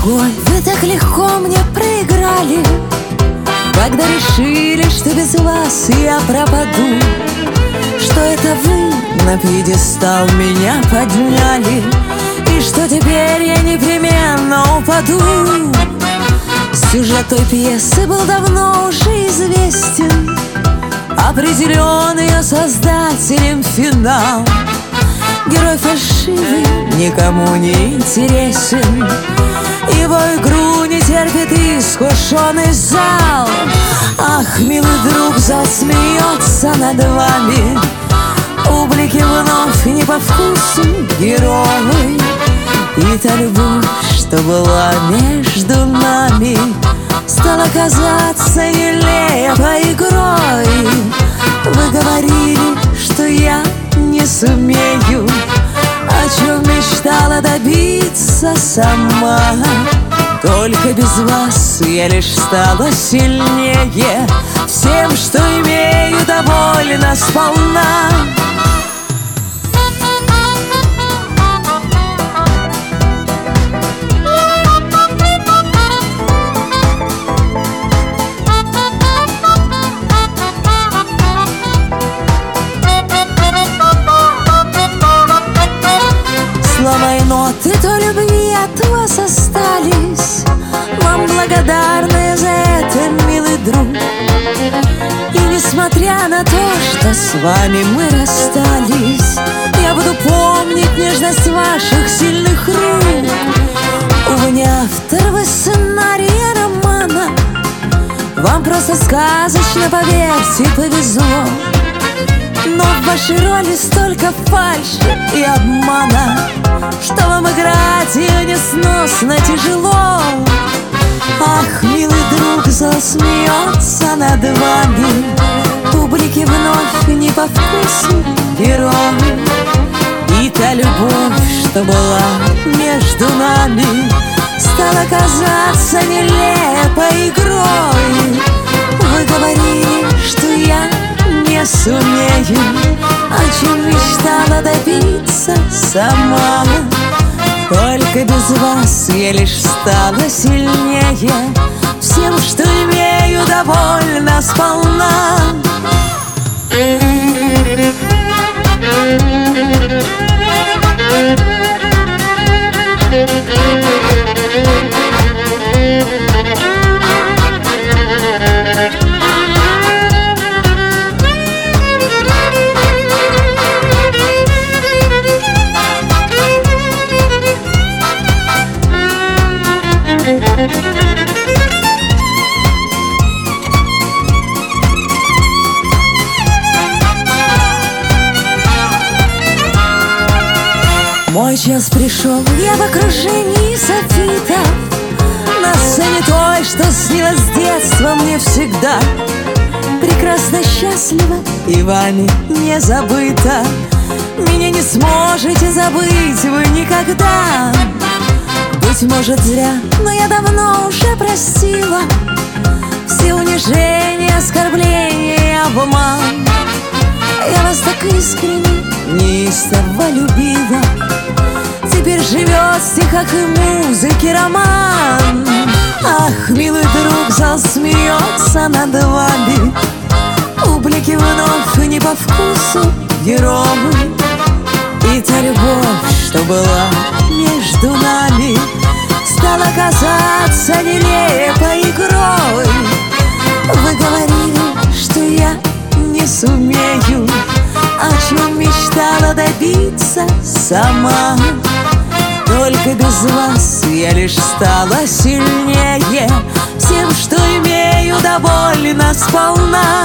Дорогой, вы так легко мне проиграли, когда решили, что без вас я пропаду, что это вы на пьедестал меня подняли, и что теперь я непременно упаду. Сюжет той пьесы был давно уже известен, определен ее создателем финал. Герой фальшивый, никому не интересен, его игру не терпит искушенный зал. Ах, милый друг, зал смеется над вами, публике вновь не по вкусу герои. И та любовь, что была между нами, стала казаться нелепой игрой. Вы говорили, что я не сумею, о чем мечтала добиться сама. Только без вас я лишь стала сильнее, всем, что имею, довольна сполна. Слова и ноты той любви от вас остались, вам благодарны за это, милый друг. И несмотря на то, что с вами мы расстались, я буду помнить нежность ваших сильных рук. Вы не автор, вы сценария романа, вам просто сказочно, поверьте, повезло. Но в вашей роли столько фальши и обмана, что вам играть ее несносно тяжело. Ах, милый друг, зал смеется над вами, публике вновь не по вкусу герой. И та любовь, что была между нами, стала казаться нелепой игрой. Вы говорили, что я не сумею, о чем мечтала добиться сама. Только без вас я лишь стала сильнее, всем, что имею, довольна сполна. Мой час пришел, я в окружении софитов, на сцене той, что снилась с детства мне всегда. Прекрасно, счастлива и вами не забыта, меня не сможете забыть вы никогда. Быть может зря, но я давно уже простила все унижения, оскорбления и обман. Я вас так искренне, неистово любила, теперь живет в стихах и музыке роман. Ах, милый друг, зал смеется над вами, публике вновь не по вкусу герой. И та любовь, что была между нами, стала казаться нелепой игрой. Вы говорили, что я не сумею, о чем мечтала добиться сама. Только без вас я лишь стала сильнее, всем, что имею, довольна сполна.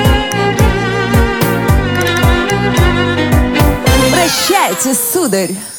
Прощайте, сударь.